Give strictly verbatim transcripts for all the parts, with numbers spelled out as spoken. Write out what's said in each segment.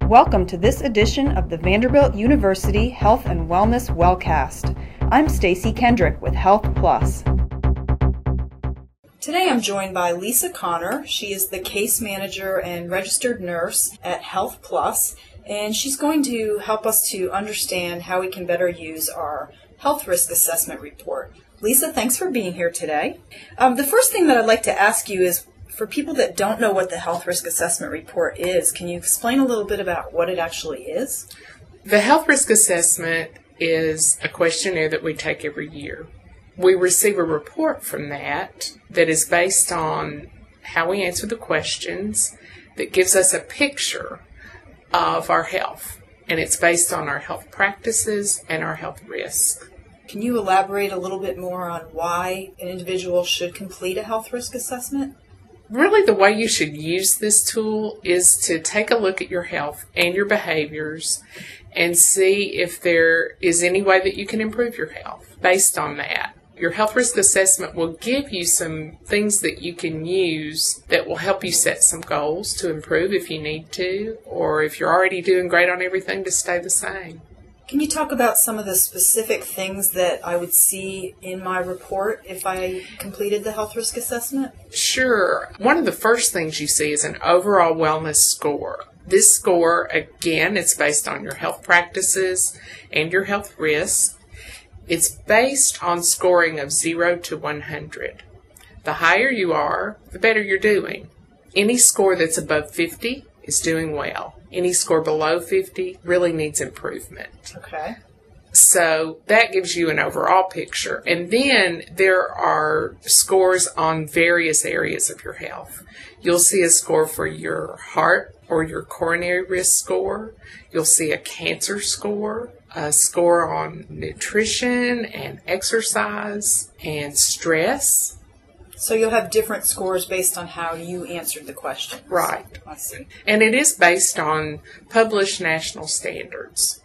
Welcome to this edition of the Vanderbilt University Health and Wellness Wellcast. I'm Stacy Kendrick with Health Plus. Today I'm joined by Lisa Connor. She is the case manager and registered nurse at Health Plus, and she's going to help us to understand how we can better use our health risk assessment report. Lisa, thanks for being here today. Um, the first thing that I'd like to ask you is, for people that don't know what the health risk assessment report is, can you explain a little bit about what it actually is? The health risk assessment is a questionnaire that we take every year. We receive a report from that that is based on how we answer the questions, that gives us a picture of our health, and it's based on our health practices and our health risk. Can you elaborate a little bit more on why an individual should complete a health risk assessment? Really, the way you should use this tool is to take a look at your health and your behaviors and see if there is any way that you can improve your health based on that. Your health risk assessment will give you some things that you can use that will help you set some goals to improve if you need to, or if you're already doing great on everything, to stay the same. Can you talk about some of the specific things that I would see in my report if I completed the health risk assessment? Sure. One of the first things you see is an overall wellness score. This score, again, it's based on your health practices and your health risks. It's based on scoring of zero to one hundred. The higher you are, the better you're doing. Any score that's above fifty is doing well. Any score below fifty really needs improvement. Okay. So that gives you an overall picture. And then there are scores on various areas of your health. You'll see a score for your heart or your coronary risk score. You'll see a cancer score, a score on nutrition and exercise and stress. So you'll have different scores based on how you answered the question. Right. I see. And it is based on published national standards.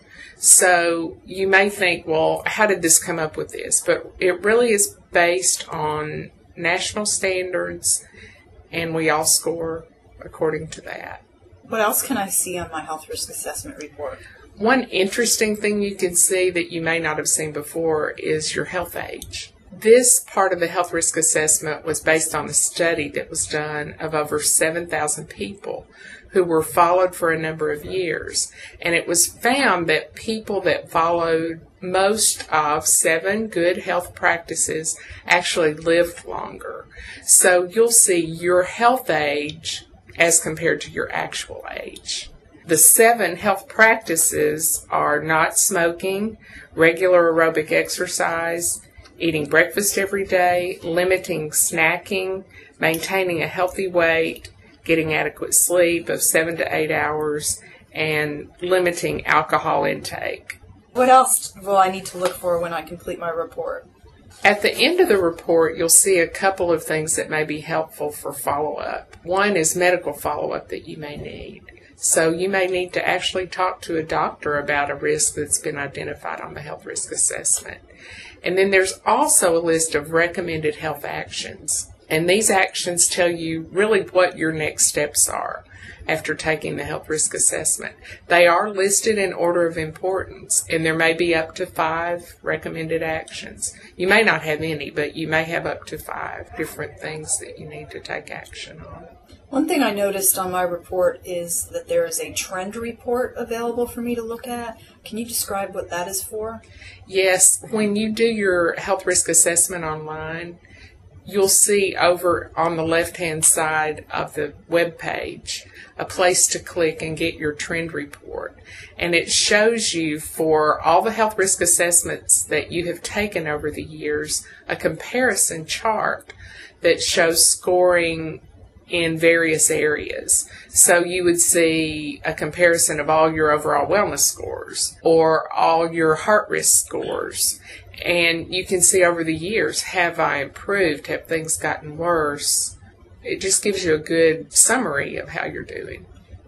So you may think, well, how did this come up with this? But it really is based on national standards, and we all score according to that. What else can I see on my health risk assessment report? One interesting thing you can see that you may not have seen before is your health age. This part of the health risk assessment was based on a study that was done of over seven thousand people who were followed for a number of years. And it was found that people that followed most of seven good health practices actually lived longer. So you'll see your health age as compared to your actual age. The seven health practices are not smoking, regular aerobic exercise, eating breakfast every day, limiting snacking, maintaining a healthy weight, getting adequate sleep of seven to eight hours, and limiting alcohol intake. What else will I need to look for when I complete my report? At the end of the report, you'll see a couple of things that may be helpful for follow-up. One is medical follow-up that you may need. So you may need to actually talk to a doctor about a risk that's been identified on the health risk assessment. And then there's also a list of recommended health actions. And these actions tell you really what your next steps are after taking the health risk assessment. They are listed in order of importance, and there may be up to five recommended actions. You may not have any, but you may have up to five different things that you need to take action on. One thing I noticed on my report is that there is a trend report available for me to look at. Can you describe what that is for? Yes, when you do your health risk assessment online, you'll see over on the left-hand side of the web page a place to click and get your trend report. And it shows you, for all the health risk assessments that you have taken over the years, a comparison chart that shows scoring in various areas. So you would see a comparison of all your overall wellness scores or all your heart risk scores. And you can see over the years, have I improved? Have things gotten worse? It just gives you a good summary of how you're doing.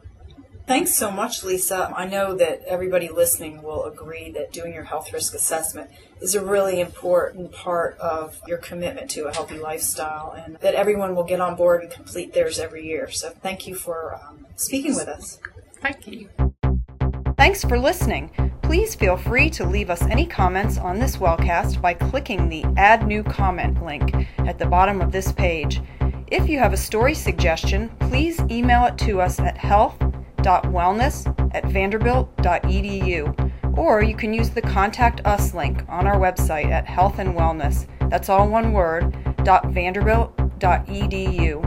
Thanks so much, Lisa. I know that everybody listening will agree that doing your health risk assessment is a really important part of your commitment to a healthy lifestyle, and that everyone will get on board and complete theirs every year. So thank you for um, speaking with us. Thank you. Thanks for listening. Please feel free to leave us any comments on this wellcast by clicking the Add New Comment link at the bottom of this page. If you have a story suggestion, please email it to us at health dot wellness at vanderbilt dot e d u, or you can use the Contact Us link on our website at Health and Wellness. That's all one word, .vanderbilt dot e d u.